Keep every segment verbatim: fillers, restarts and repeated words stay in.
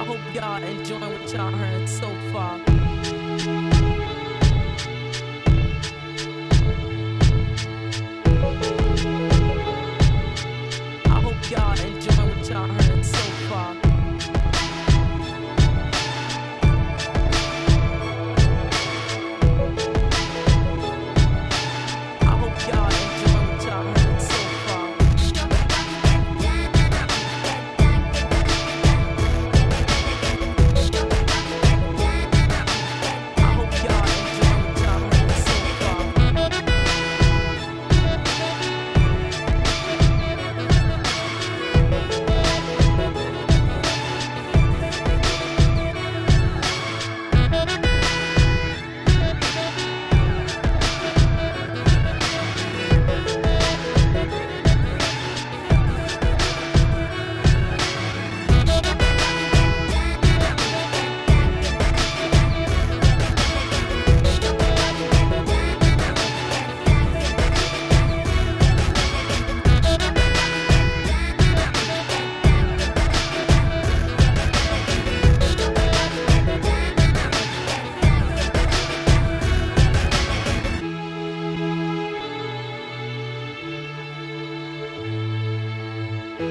I hope y'all enjoying what y'all heard so far. I hope y'all enjoying what y'all heard so far. I hope y'all enjoying what y'all heard so far. I hope y'all enjoying what y'all heard so far.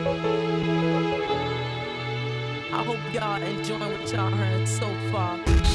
I hope y'all enjoying what y'all heard so far.